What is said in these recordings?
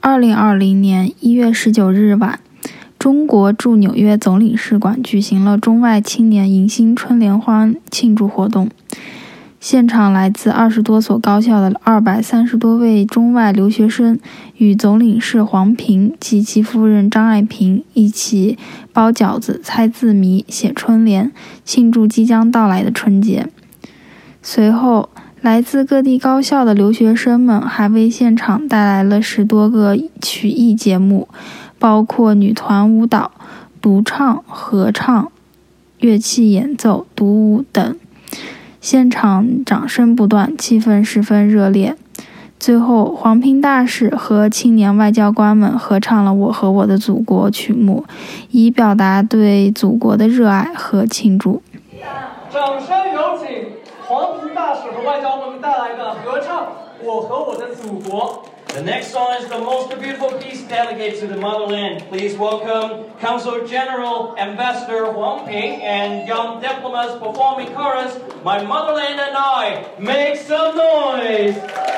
2020年1月19日晚，中国驻纽约总领事馆举行了中外青年迎新春联欢庆祝活动。现场来自20多所高校的230多位中外留学生与总领事黄平及其夫人张爱萍一起包饺子、猜字谜、写春联，庆祝即将到来的春节。随后，来自各地高校的留学生们还为现场带来了10多个曲艺节目，包括女团舞蹈、独唱、合唱、乐器演奏、独舞等。现场掌声不断，气氛十分热烈。最后，黄平大使和青年外交官们合唱了《我和我的祖国》曲目，以表达对祖国的热爱和庆祝。 掌声有请黄平大使和外交官们带来的合唱《我和我的祖国》。 The next song is the most beautiful piece dedicated to the motherland. Please welcome Consul General Ambassador Huang Ping and young diplomats performing chorus, My Motherland and I. Make some noise!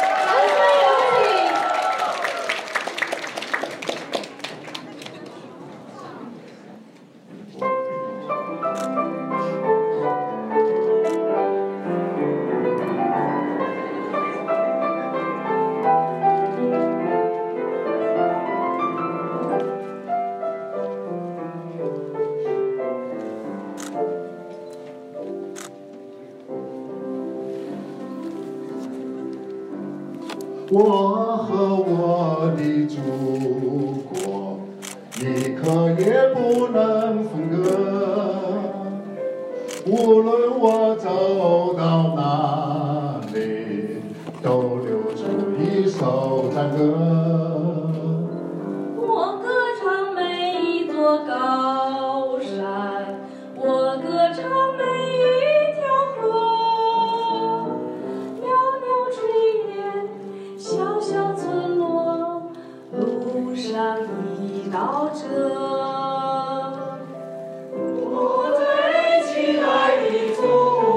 我和我的祖国一刻也不能分割，无论我走到哪里，都流出一首赞歌。 我歌唱每一座高山，我歌唱每一条河，袅袅炊烟，小小村落，路上一道辙。我最亲爱的祖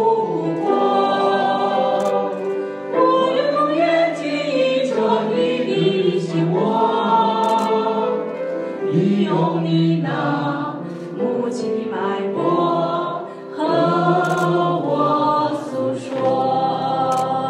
国，我永远记忆着你的心窝，你用你那母亲的脉搏和我诉说。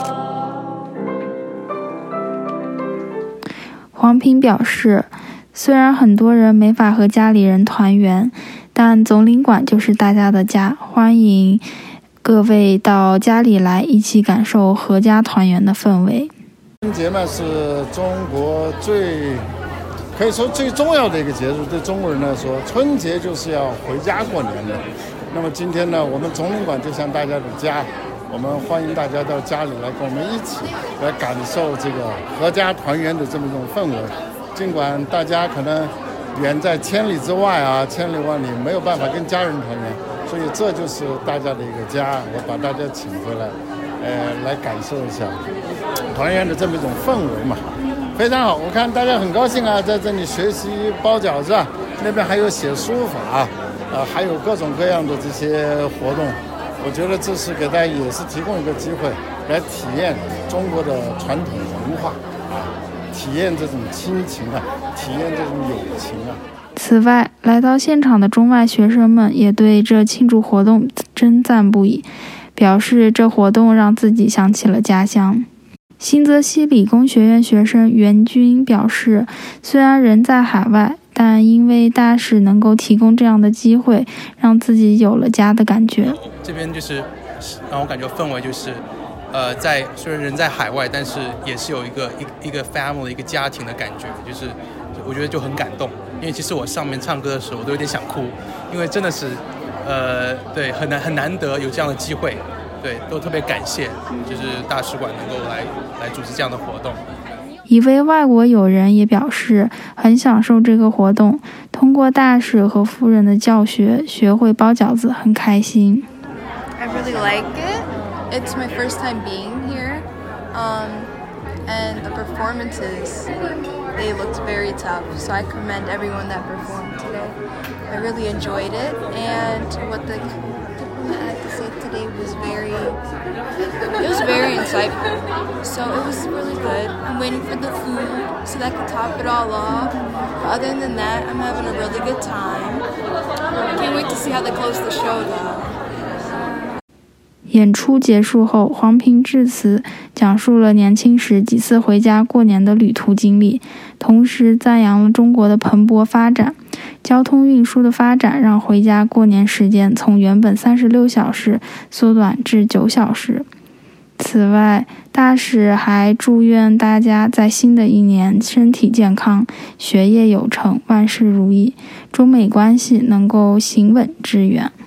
黄平表示，虽然很多人没法和家里人团圆，但总领馆就是大家的家，欢迎各位到家里来，一起感受阖家团圆的氛围。 春节嘛，是中国可以说最重要的一个节日，对中国人来说，春节就是要回家过年的。那么今天呢，我们总领馆就像大家的家，我们欢迎大家到家里来，跟我们一起来感受这个阖家团圆的这么一种氛围。尽管大家可能远在千里之外啊，千里万里没有办法跟家人团圆，所以这就是大家的一个家。我把大家请回来，来感受一下团圆的这么一种氛围嘛，非常好。我看大家很高兴啊，在这里学习包饺子啊，那边还有写书法还有各种各样的这些活动。我觉得这是给大家也是提供一个机会，来体验中国的传统文化体验这种亲情体验这种友情此外，来到现场的中外学生们也对这庆祝活动称赞不已，表示这活动让自己想起了家乡。新泽西理工学院学生袁军表示，虽然人在海外，但因为大使能够提供这样的机会，让自己有了家的感觉。 这边就是让我感觉氛围就是虽然人在海外，但是也是有一个 family 一个家庭的感觉，就是我觉得就很感动。因为其实我上面唱歌的时候，我都有点想哭，因为真的是对很难得有这样的机会，对，都特别感谢，就是大使馆能够来组织这样的活动。 一位外国友人也表示很享受这个活动，通过大使和夫人的教学，学会包饺子，很开心。 I really like it. It's my first time being here, and the performances, they looked very tough, so I commend everyone that performed today. I really enjoyed it, and what the something I have to say today was very insightful. So it was really good. I'm waiting for the food so that I can top it all off. But other than that, I'm having a really good time. Can't wait to see how they close the show though. 演出结束后，黄平致辞，讲述了年轻时几次回家过年的旅途经历，同时赞扬了中国的蓬勃发展。交通运输的发展让回家过年时间从原本36小时缩短至9小时。此外，大使还祝愿大家在新的一年身体健康，学业有成，万事如意，中美关系能够行稳致远。